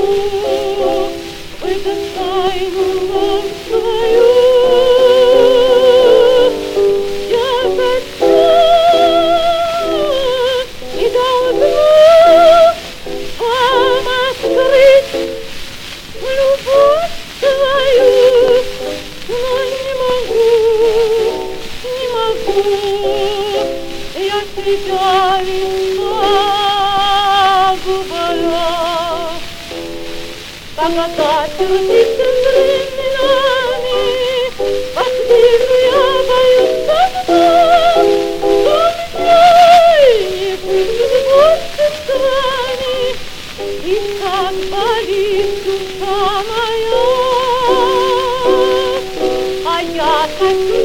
в эту тайну ночь свою. Я хочу и должна вам открыть любовь свою, но не могу я себя весна говоря. Когда сердится временами, как вижу я боюсь тогда, что меня не будет больше с вами, и как болит душа моя, а я хочу